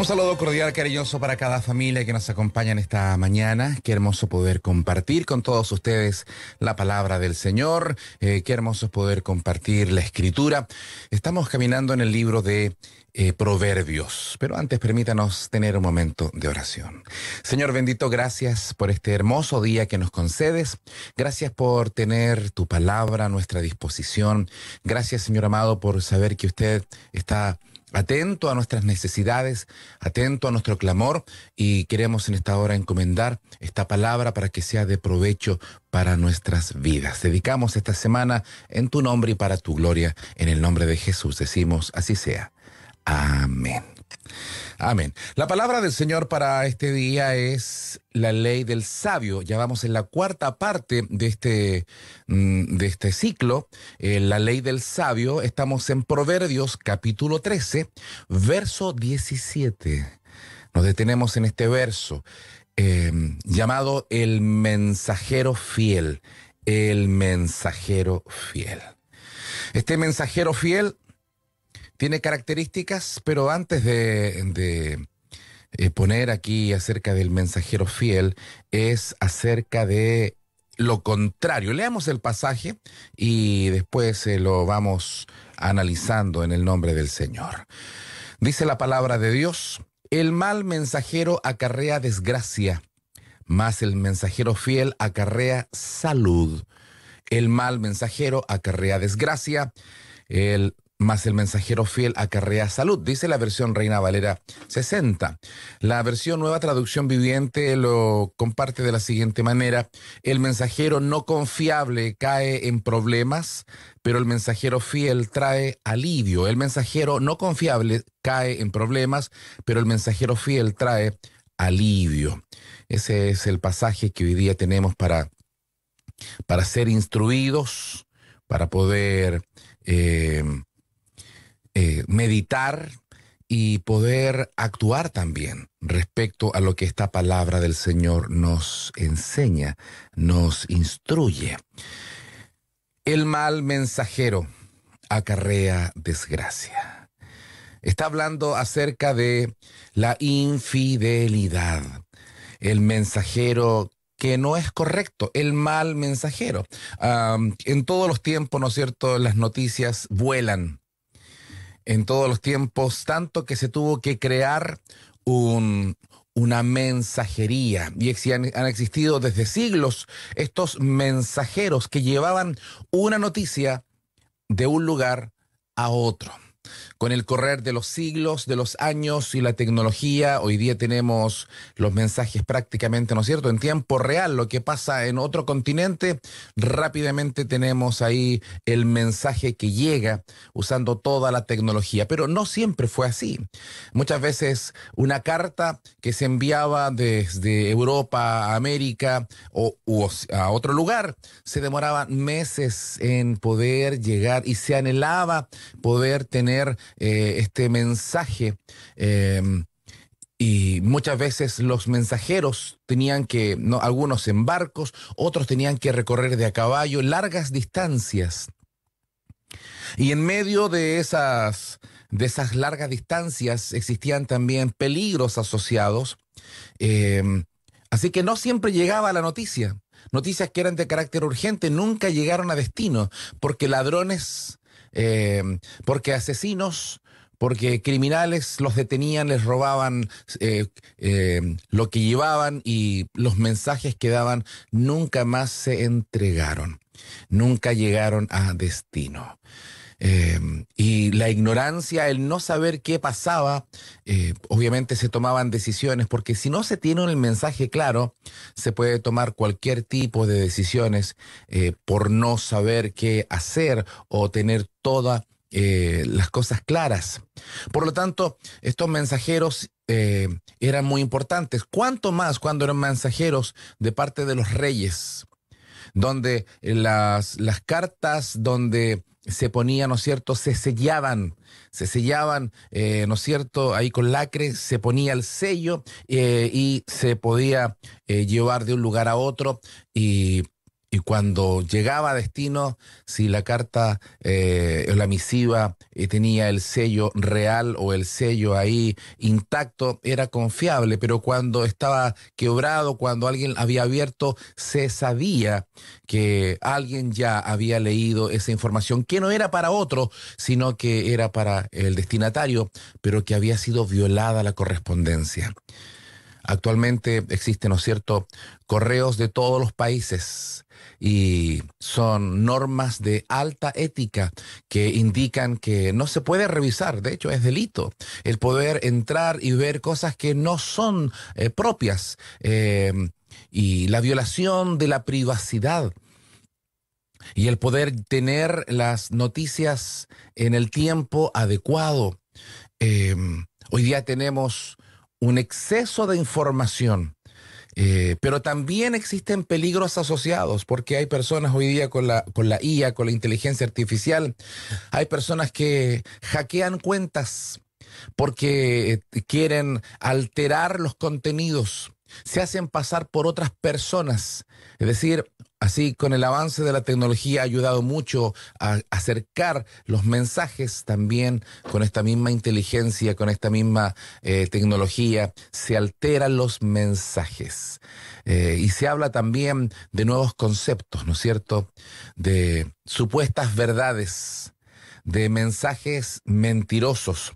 Un saludo cordial, cariñoso para cada familia que nos acompaña en esta mañana. Qué hermoso poder compartir con todos ustedes la palabra del Señor. Qué hermoso poder compartir la Escritura. Estamos caminando en el libro de Proverbios, pero antes permítanos tener un momento de oración. Señor bendito, gracias por este hermoso día que nos concedes. Gracias por tener tu palabra a nuestra disposición. Gracias, Señor amado, por saber que usted está atento a nuestras necesidades, atento a nuestro clamor, y queremos en esta hora encomendar esta palabra para que sea de provecho para nuestras vidas. Dedicamos esta semana en tu nombre y para tu gloria. En el nombre de Jesús decimos, así sea. Amén. Amén. La palabra del Señor para este día es la ley del sabio. Ya vamos en la cuarta parte de este ciclo, la ley del sabio. Estamos en Proverbios capítulo 13, verso 17. Nos detenemos en este verso llamado el mensajero fiel. El mensajero fiel. Este mensajero fiel tiene características, pero antes de poner aquí acerca del mensajero fiel, es acerca de lo contrario. Leamos el pasaje y después lo vamos analizando en el nombre del Señor. Dice la palabra de Dios: el mal mensajero acarrea desgracia, mas el mensajero fiel acarrea salud. El mal mensajero acarrea desgracia, mas el mensajero fiel acarrea salud, dice la versión Reina Valera 60. La versión Nueva Traducción Viviente lo comparte de la siguiente manera: el mensajero no confiable cae en problemas, pero el mensajero fiel trae alivio. El mensajero no confiable cae en problemas, pero el mensajero fiel trae alivio. Ese es el pasaje que hoy día tenemos para ser instruidos, para poder meditar y poder actuar también respecto a lo que esta palabra del Señor nos enseña, nos instruye. El mal mensajero acarrea desgracia. Está hablando acerca de la infidelidad. El mensajero que no es correcto, el mal mensajero. En todos los tiempos, ¿no es cierto?, las noticias vuelan. En todos los tiempos, tanto que se tuvo que crear una mensajería. Y han existido desde siglos estos mensajeros que llevaban una noticia de un lugar a otro. Con el correr de los siglos, de los años y la tecnología, hoy día tenemos los mensajes prácticamente, ¿no es cierto?, en tiempo real. Lo que pasa en otro continente, rápidamente tenemos ahí el mensaje que llega usando toda la tecnología. Pero no siempre fue así. Muchas veces una carta que se enviaba desde Europa a América o a otro lugar se demoraba meses en poder llegar, y se anhelaba poder tener este mensaje, y muchas veces los mensajeros tenían que, no, algunos en barcos, otros tenían que recorrer de a caballo largas distancias. Y en medio de esas largas distancias existían también peligros asociados, así que no siempre llegaba la noticia. Noticias que eran de carácter urgente nunca llegaron a destino, porque ladrones, porque asesinos, porque criminales los detenían, les robaban lo que llevaban, y los mensajes que daban nunca más se entregaron, nunca llegaron a destino. Y la ignorancia, el no saber qué pasaba, obviamente se tomaban decisiones, porque si no se tiene el mensaje claro, se puede tomar cualquier tipo de decisiones por no saber qué hacer o tener todas las cosas claras. Por lo tanto, estos mensajeros eran muy importantes. ¿Cuánto más cuando eran mensajeros de parte de los reyes? Donde las cartas, donde se ponía, ¿no es cierto?, se sellaban, ¿no es cierto?, ahí con lacre se ponía el sello, y se podía llevar de un lugar a otro, y Y cuando llegaba a destino, si la carta o la misiva tenía el sello real o el sello ahí intacto, era confiable, pero cuando estaba quebrado, cuando alguien había abierto, se sabía que alguien ya había leído esa información, que no era para otro, sino que era para el destinatario, pero que había sido violada la correspondencia. Actualmente existen, ¿no es cierto?, correos de todos los países y son normas de alta ética que indican que no se puede revisar, de hecho es delito, el poder entrar y ver cosas que no son propias, y la violación de la privacidad y el poder tener las noticias en el tiempo adecuado. Eh, Hoy día tenemos un exceso de información, pero también existen peligros asociados, porque hay personas hoy día con la IA, con la inteligencia artificial, hay personas que hackean cuentas porque quieren alterar los contenidos, se hacen pasar por otras personas. Es decir, así con el avance de la tecnología ha ayudado mucho a acercar los mensajes también con esta misma inteligencia, con esta misma tecnología, se alteran los mensajes. Y se habla también de nuevos conceptos, ¿no es cierto? De supuestas verdades, de mensajes mentirosos.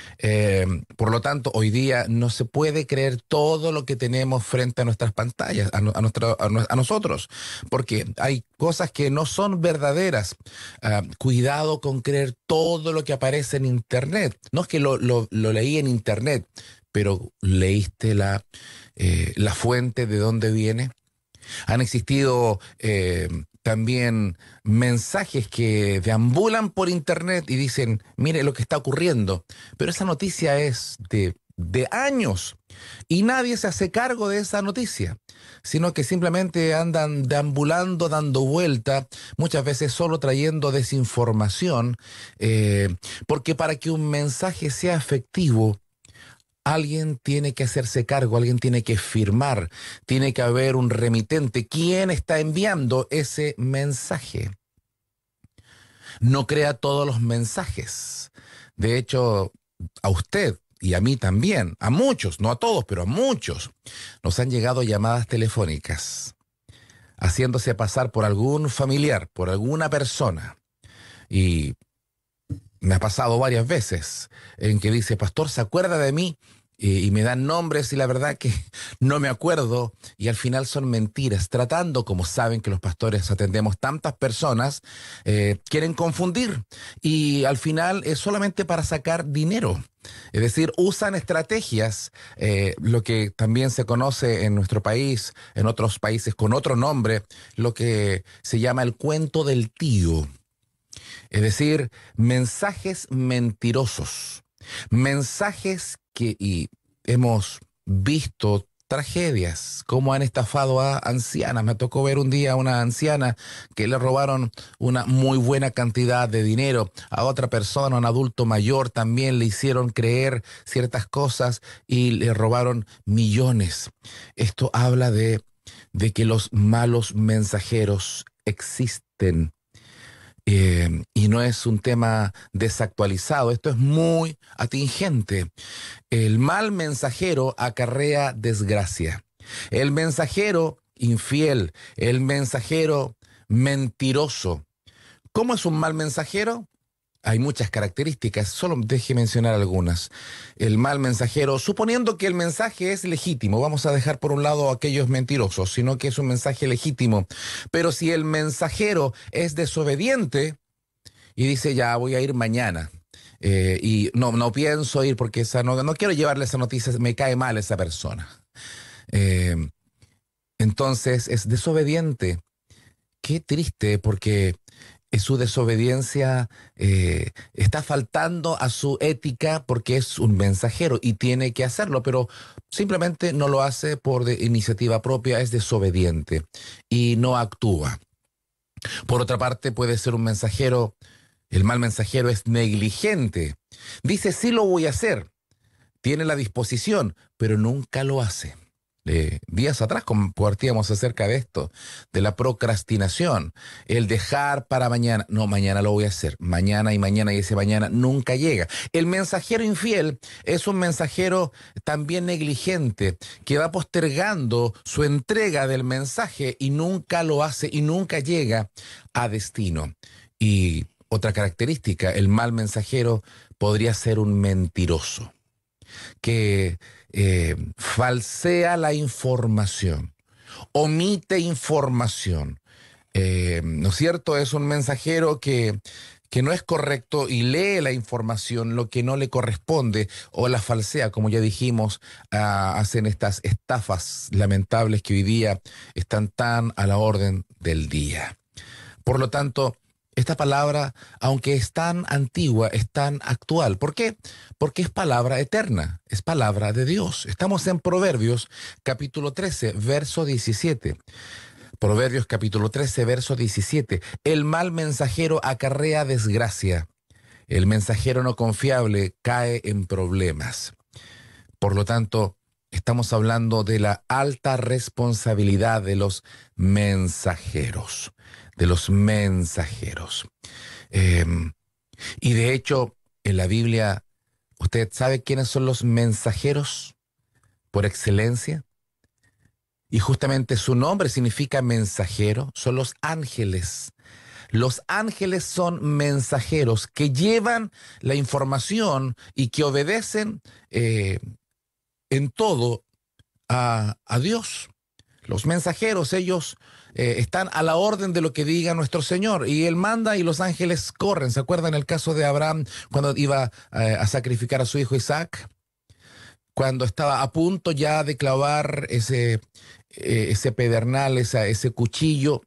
Por lo tanto, hoy día no se puede creer todo lo que tenemos frente a nuestras pantallas, a nosotros, porque hay cosas que no son verdaderas. Cuidado con creer todo lo que aparece en Internet. No es que lo leí en Internet, pero leíste la fuente de dónde viene. Han existido también mensajes que deambulan por internet y dicen, mire lo que está ocurriendo. Pero esa noticia es de años y nadie se hace cargo de esa noticia, sino que simplemente andan deambulando, dando vuelta, muchas veces solo trayendo desinformación, porque para que un mensaje sea efectivo, alguien tiene que hacerse cargo, alguien tiene que firmar, tiene que haber un remitente. ¿Quién está enviando ese mensaje? No crea todos los mensajes. De hecho, a usted y a mí también, a muchos, no a todos, pero a muchos, nos han llegado llamadas telefónicas haciéndose pasar por algún familiar, por alguna persona. Y me ha pasado varias veces en que dice, pastor, ¿se acuerda de mí? Y me dan nombres y la verdad que no me acuerdo y al final son mentiras, tratando, como saben que los pastores atendemos tantas personas, quieren confundir y al final es solamente para sacar dinero. Es decir, usan estrategias, lo que también se conoce en nuestro país, en otros países con otro nombre, lo que se llama el cuento del tío. Es decir, mensajes mentirosos, mensajes y hemos visto tragedias, cómo han estafado a ancianas. Me tocó ver un día a una anciana que le robaron una muy buena cantidad de dinero. A otra persona, un adulto mayor, también le hicieron creer ciertas cosas y le robaron millones. Esto habla de que los malos mensajeros existen. Y no es un tema desactualizado, esto es muy atingente. El mal mensajero acarrea desgracia. El mensajero infiel, el mensajero mentiroso. ¿Cómo es un mal mensajero? Hay muchas características, solo deje mencionar algunas. El mal mensajero, suponiendo que el mensaje es legítimo, vamos a dejar por un lado a aquellos mentirosos, sino que es un mensaje legítimo. Pero si el mensajero es desobediente y dice, ya voy a ir mañana, y no pienso ir porque no quiero llevarle esa noticia, me cae mal esa persona. Eh, entonces es desobediente. Qué triste porque su desobediencia está faltando a su ética porque es un mensajero y tiene que hacerlo, pero simplemente no lo hace por iniciativa propia, es desobediente y no actúa. Por otra parte, puede ser un mensajero, el mal mensajero es negligente. Dice, sí lo voy a hacer, tiene la disposición, pero nunca lo hace. Días atrás compartíamos acerca de esto, de la procrastinación, el dejar para mañana. No, mañana lo voy a hacer, mañana y ese mañana nunca llega. El mensajero infiel es un mensajero también negligente que va postergando su entrega del mensaje y nunca lo hace y nunca llega a destino. Y otra característica, el mal mensajero podría ser un mentiroso que falsea la información, omite información. ¿No es cierto? Es un mensajero que no es correcto y lee la información, lo que no le corresponde, o la falsea, como ya dijimos, hacen estas estafas lamentables que hoy día están tan a la orden del día. Por lo tanto, esta palabra, aunque es tan antigua, es tan actual. ¿Por qué? Porque es palabra eterna, es palabra de Dios. Estamos en Proverbios capítulo 13, verso 17. Proverbios capítulo 13, verso 17. El mal mensajero acarrea desgracia. El mensajero no confiable cae en problemas. Por lo tanto, estamos hablando de la alta responsabilidad de los mensajeros, de los mensajeros. Eh, y de hecho, en la Biblia, ¿usted sabe quiénes son los mensajeros por excelencia? Y justamente su nombre significa mensajero, son los ángeles. Los ángeles son mensajeros que llevan la información y que obedecen en todo a Dios. Los mensajeros, ellos están a la orden de lo que diga nuestro Señor. Y Él manda y los ángeles corren. ¿Se acuerdan el caso de Abraham cuando iba a sacrificar a su hijo Isaac? Cuando estaba a punto ya de clavar ese pedernal, ese cuchillo.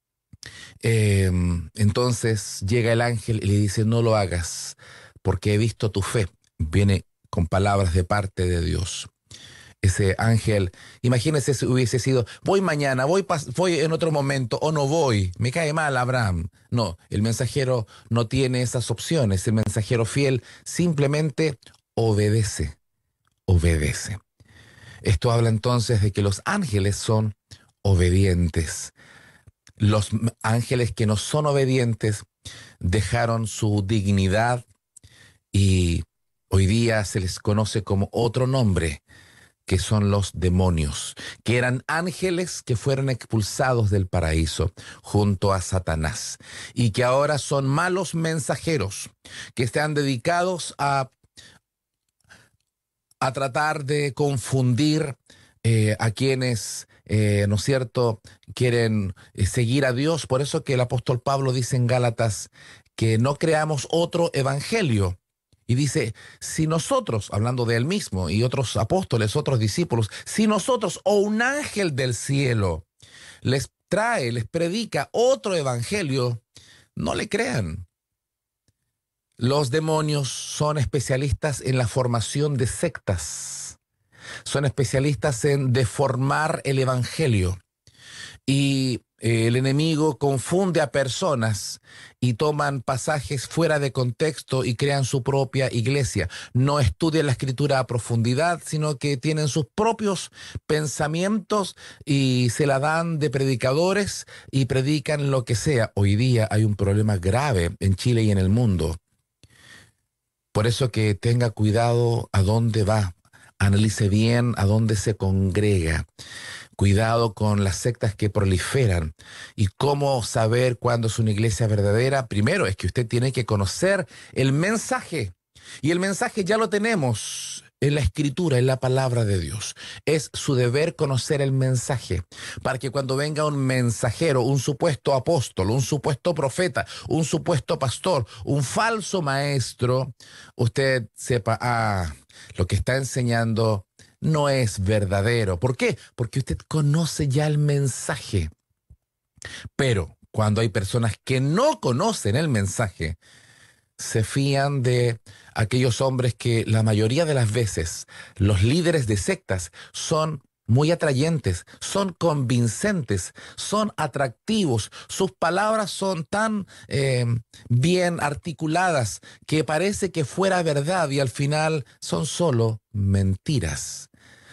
Entonces llega el ángel y le dice, no lo hagas, porque he visto tu fe. Viene con palabras de parte de Dios. Ese ángel, imagínese si hubiese sido, voy mañana, voy en otro momento, o no voy, me cae mal Abraham. No, el mensajero no tiene esas opciones, el mensajero fiel simplemente obedece, obedece. Esto habla entonces de que los ángeles son obedientes. Los ángeles que no son obedientes dejaron su dignidad y hoy día se les conoce como otro nombre, que son los demonios, que eran ángeles que fueron expulsados del paraíso junto a Satanás y que ahora son malos mensajeros que están dedicados a tratar de confundir a quienes, ¿no es cierto?, quieren seguir a Dios. Por eso que el apóstol Pablo dice en Gálatas que no creamos otro evangelio. Y dice, si nosotros, hablando de él mismo y otros apóstoles, otros discípulos, si nosotros o un ángel del cielo les trae, les predica otro evangelio, no le crean. Los demonios son especialistas en la formación de sectas, son especialistas en deformar el evangelio. Y el enemigo confunde a personas y toman pasajes fuera de contexto y crean su propia iglesia. No estudian la escritura a profundidad, sino que tienen sus propios pensamientos y se la dan de predicadores y predican lo que sea. Hoy día hay un problema grave en Chile y en el mundo. Por eso que tenga cuidado a dónde va, analice bien a dónde se congrega. Cuidado con las sectas que proliferan. ¿Y cómo saber cuándo es una iglesia verdadera? Primero es que usted tiene que conocer el mensaje. Y el mensaje ya lo tenemos en la escritura, en la palabra de Dios. Es su deber conocer el mensaje, para que cuando venga un mensajero, un supuesto apóstol, un supuesto profeta, un supuesto pastor, un falso maestro, usted sepa, lo que está enseñando no es verdadero. ¿Por qué? Porque usted conoce ya el mensaje. Pero cuando hay personas que no conocen el mensaje, se fían de aquellos hombres que la mayoría de las veces, los líderes de sectas, son muy atrayentes, son convincentes, son atractivos, sus palabras son tan bien articuladas que parece que fuera verdad y al final son solo mentiras.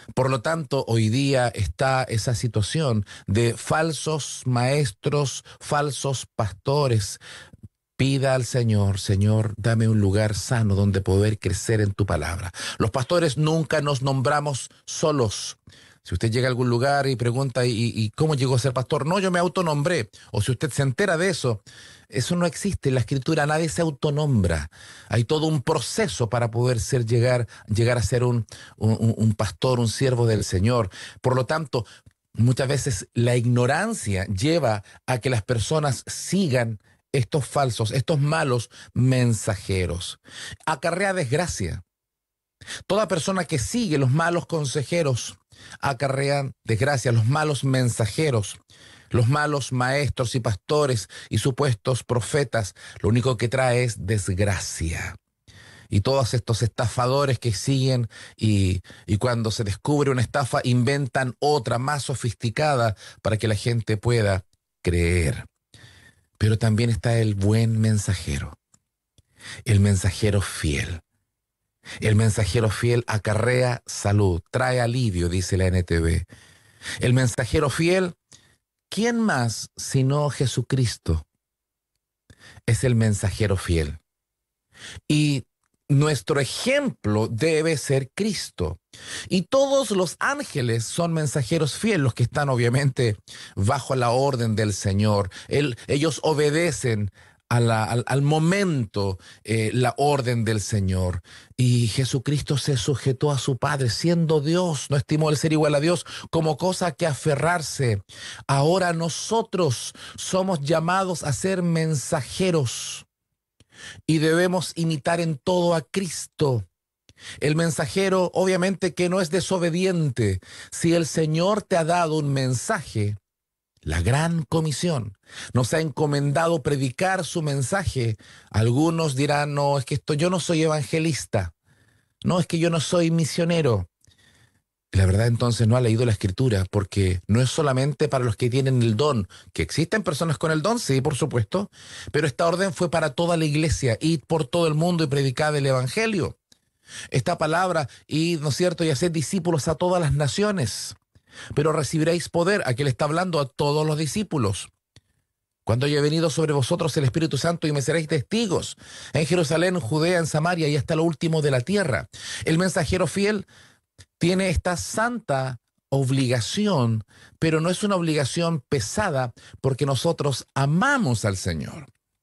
Por lo tanto, hoy día está esa situación de falsos maestros, falsos pastores. Pida al Señor, Señor, dame un lugar sano donde poder crecer en tu palabra. Los pastores nunca nos nombramos solos. Si usted llega a algún lugar y pregunta, ¿y cómo llegó a ser pastor? No, yo me autonombré. O si usted se entera de eso, eso no existe. En la Escritura nadie se autonombra. Hay todo un proceso para poder llegar a ser un pastor, un siervo del Señor. Por lo tanto, muchas veces la ignorancia lleva a que las personas sigan estos falsos, estos malos mensajeros. Acarrea desgracia. Toda persona que sigue los malos consejeros acarrea desgracia, los malos mensajeros, los malos maestros y pastores y supuestos profetas, lo único que trae es desgracia. Y todos estos estafadores que siguen y cuando se descubre una estafa inventan otra más sofisticada para que la gente pueda creer. Pero también está el buen mensajero, el mensajero fiel. El mensajero fiel acarrea salud, trae alivio, dice la NTV. El mensajero fiel, ¿quién más sino Jesucristo? Es el mensajero fiel. Y nuestro ejemplo debe ser Cristo. Y todos los ángeles son mensajeros fieles, los que están obviamente bajo la orden del Señor. Ellos obedecen al momento la orden del Señor. Y Jesucristo se sujetó a su Padre, siendo Dios, no estimó el ser igual a Dios como cosa que aferrarse. Ahora nosotros somos llamados a ser mensajeros y debemos imitar en todo a Cristo. El mensajero, obviamente, que no es desobediente. Si el Señor te ha dado un mensaje, la gran comisión, nos ha encomendado predicar su mensaje. Algunos dirán, no, es que yo no soy evangelista. No, es que yo no soy misionero. La verdad, entonces no ha leído la Escritura, porque no es solamente para los que tienen el don, que existen personas con el don, sí, por supuesto, pero esta orden fue para toda la iglesia, id por todo el mundo y predicad el Evangelio. Esta palabra, id, ¿no es cierto?, y haced discípulos a todas las naciones, pero recibiréis poder. Aquí le está hablando a todos los discípulos. Cuando haya venido sobre vosotros el Espíritu Santo y me seréis testigos en Jerusalén, en Judea, en Samaria y hasta lo último de la tierra. El mensajero fiel tiene esta santa obligación, pero no es una obligación pesada porque nosotros amamos al Señor.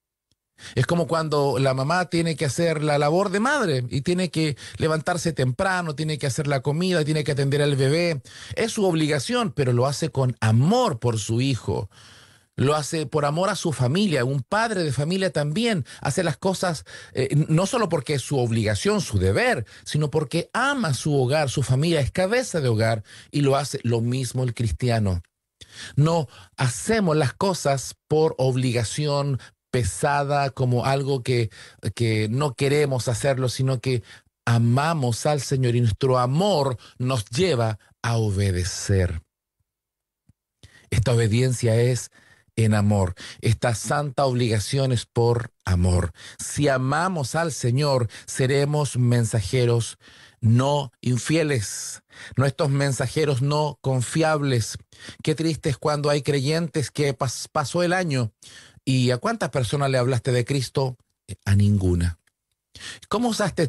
Es como cuando la mamá tiene que hacer la labor de madre y tiene que levantarse temprano, tiene que hacer la comida, tiene que atender al bebé. Es su obligación, pero lo hace con amor por su hijo. Lo hace por amor a su familia. Un padre de familia también hace las cosas no solo porque es su obligación, su deber, sino porque ama su hogar, su familia, es cabeza de hogar, y lo hace lo mismo el cristiano. No hacemos las cosas por obligación pesada, como algo que no queremos hacerlo, sino que amamos al Señor y nuestro amor nos lleva a obedecer. Esta obediencia es en amor. Esta santa obligación es por amor. Si amamos al Señor, seremos mensajeros no infieles, no estos mensajeros no confiables. Qué triste es cuando hay creyentes que pasó el año y ¿a cuántas personas le hablaste de Cristo? A ninguna. ¿Cómo usaste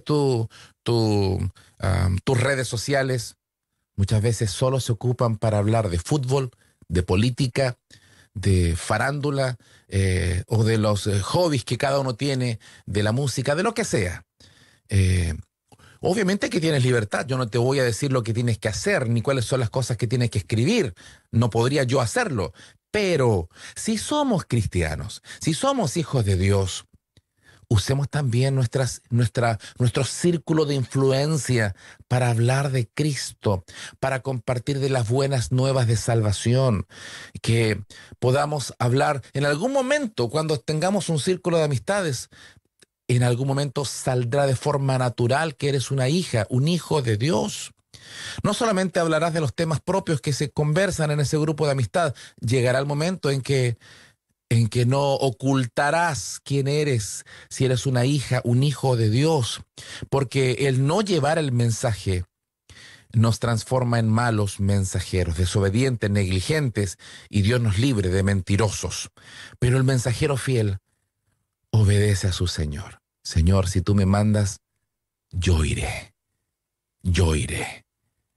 tus redes sociales? Muchas veces solo se ocupan para hablar de fútbol, de política, de farándula o de los hobbies que cada uno tiene, de la música, de lo que sea. Obviamente que tienes libertad, yo no te voy a decir lo que tienes que hacer, ni cuáles son las cosas que tienes que escribir, no podría yo hacerlo, pero si somos cristianos, si somos hijos de Dios, usemos también nuestro círculo de influencia para hablar de Cristo, para compartir de las buenas nuevas de salvación, que podamos hablar en algún momento, cuando tengamos un círculo de amistades, en algún momento saldrá de forma natural que eres una hija, un hijo de Dios. No solamente hablarás de los temas propios que se conversan en ese grupo de amistad, llegará el momento en que no ocultarás quién eres, si eres una hija, un hijo de Dios, porque el no llevar el mensaje nos transforma en malos mensajeros, desobedientes, negligentes, y Dios nos libre de mentirosos. Pero el mensajero fiel obedece a su Señor. Señor, si tú me mandas, yo iré, yo iré.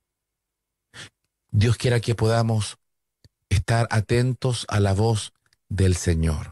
Dios quiera que podamos estar atentos a la voz del Señor.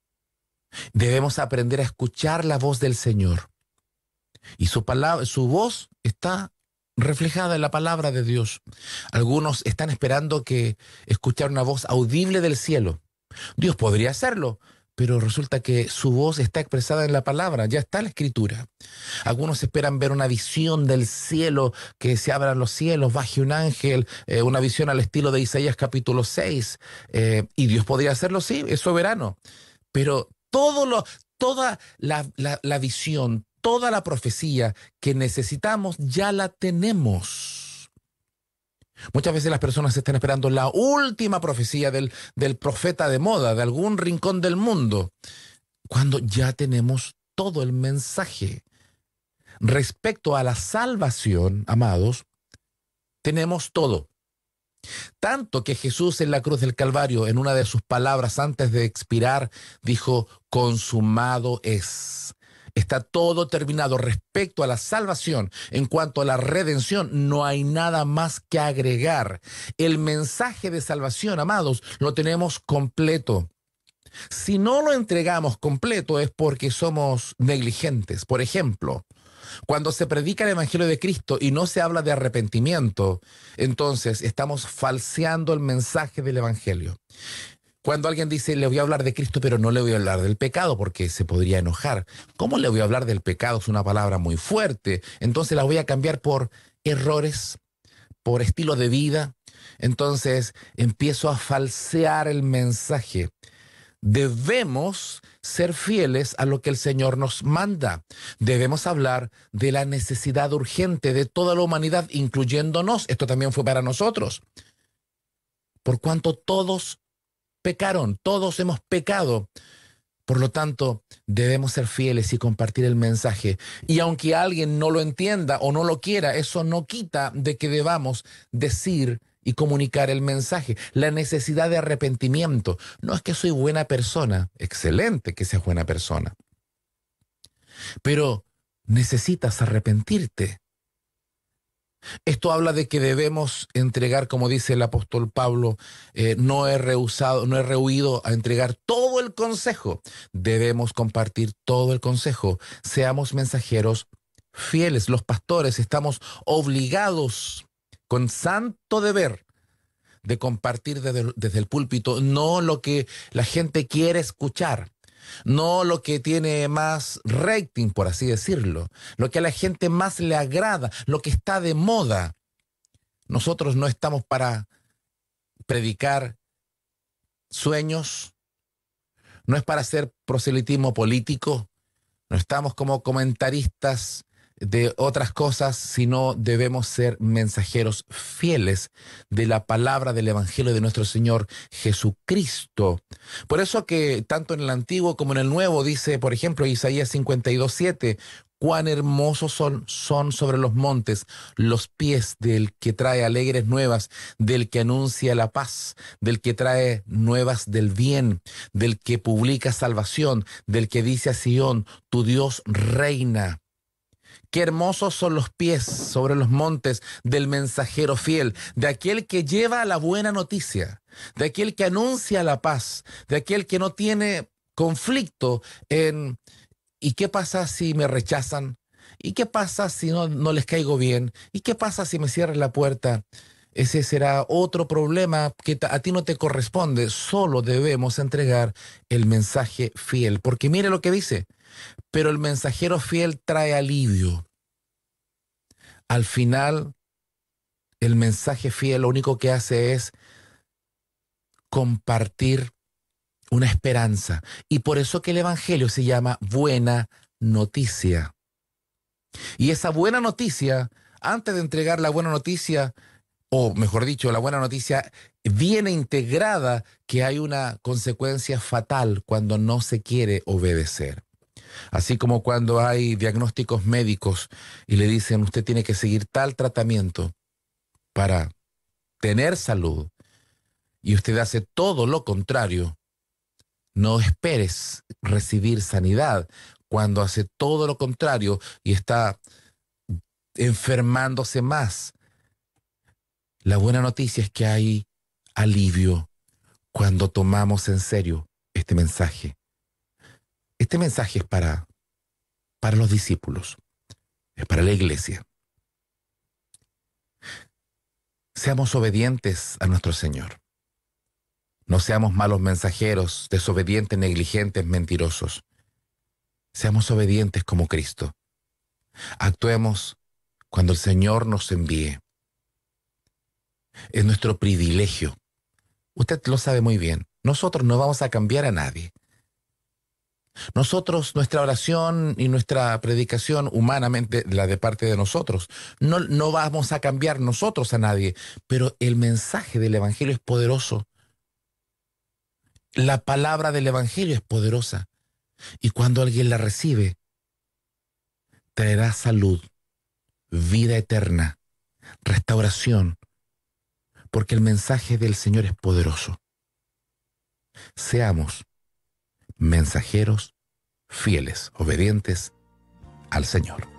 Debemos aprender a escuchar la voz del Señor. Y su palabra, su voz está reflejada en la palabra de Dios. Algunos están esperando que escuchar una voz audible del cielo. Dios podría hacerlo, pero resulta que su voz está expresada en la palabra, ya está en la escritura. Algunos esperan ver una visión del cielo, que se abran los cielos, baje un ángel, una visión al estilo de Isaías capítulo 6. Y Dios podría hacerlo, sí, es soberano. Pero toda la visión, toda la profecía que necesitamos, ya la tenemos. Muchas veces las personas están esperando la última profecía del profeta de moda, de algún rincón del mundo, cuando ya tenemos todo el mensaje. Respecto a la salvación, amados, tenemos todo. Tanto que Jesús en la cruz del Calvario, en una de sus palabras antes de expirar, dijo: consumado es. Está todo terminado. Respecto a la salvación, en cuanto a la redención, no hay nada más que agregar. El mensaje de salvación, amados, lo tenemos completo. Si no lo entregamos completo es porque somos negligentes. Por ejemplo, cuando se predica el Evangelio de Cristo y no se habla de arrepentimiento, entonces estamos falseando el mensaje del Evangelio. Cuando alguien dice, le voy a hablar de Cristo, pero no le voy a hablar del pecado, porque se podría enojar. ¿Cómo le voy a hablar del pecado? Es una palabra muy fuerte. Entonces la voy a cambiar por errores, por estilo de vida. Entonces empiezo a falsear el mensaje. Debemos ser fieles a lo que el Señor nos manda. Debemos hablar de la necesidad urgente de toda la humanidad, incluyéndonos. Esto también fue para nosotros. Por cuanto todos pecaron, todos hemos pecado. Por lo tanto, debemos ser fieles y compartir el mensaje. Y aunque alguien no lo entienda o no lo quiera, eso no quita de que debamos decir y comunicar el mensaje. La necesidad de arrepentimiento. No es que soy buena persona, excelente que seas buena persona, pero necesitas arrepentirte. Esto habla de que debemos entregar, como dice el apóstol Pablo, no he rehuido a entregar todo el consejo. Debemos compartir todo el consejo. Seamos mensajeros fieles. Los pastores estamos obligados con santo deber de compartir desde el púlpito no lo que la gente quiere escuchar, no lo que tiene más rating, por así decirlo, lo que a la gente más le agrada, lo que está de moda. Nosotros no estamos para predicar sueños, no es para hacer proselitismo político, no estamos como comentaristas de otras cosas, sino debemos ser mensajeros fieles de la palabra del Evangelio de nuestro Señor Jesucristo. Por eso que tanto en el Antiguo como en el Nuevo dice, por ejemplo, Isaías 52:7, cuán hermosos son sobre los montes los pies del que trae alegres nuevas, del que anuncia la paz, del que trae nuevas del bien, del que publica salvación, del que dice a Sión, tu Dios reina. Qué hermosos son los pies sobre los montes del mensajero fiel, de aquel que lleva la buena noticia, de aquel que anuncia la paz, de aquel que no tiene conflicto en ¿y qué pasa si me rechazan? ¿Y qué pasa si no les caigo bien? ¿Y qué pasa si me cierran la puerta? Ese será otro problema que a ti no te corresponde. Solo debemos entregar el mensaje fiel, porque mire lo que dice. Pero el mensajero fiel trae alivio. Al final, el mensaje fiel lo único que hace es compartir una esperanza. Y por eso que el Evangelio se llama buena noticia. Y esa buena noticia, antes de entregar la buena noticia, o mejor dicho, la buena noticia viene integrada que hay una consecuencia fatal cuando no se quiere obedecer. Así como cuando hay diagnósticos médicos y le dicen usted tiene que seguir tal tratamiento para tener salud y usted hace todo lo contrario, no esperes recibir sanidad cuando hace todo lo contrario y está enfermándose más. La buena noticia es que hay alivio cuando tomamos en serio este mensaje. Este mensaje es para los discípulos, es para la iglesia. Seamos obedientes a nuestro Señor. No seamos malos mensajeros, desobedientes, negligentes, mentirosos. Seamos obedientes como Cristo. Actuemos cuando el Señor nos envíe. Es nuestro privilegio. Usted lo sabe muy bien. Nosotros no vamos a cambiar a nadie. Nosotros, nuestra oración y nuestra predicación humanamente, la de parte de nosotros, no vamos a cambiar nosotros a nadie, pero el mensaje del Evangelio es poderoso. La palabra del Evangelio es poderosa. Y cuando alguien la recibe, traerá salud, vida eterna, restauración, porque el mensaje del Señor es poderoso. Seamos mensajeros fieles, obedientes al Señor.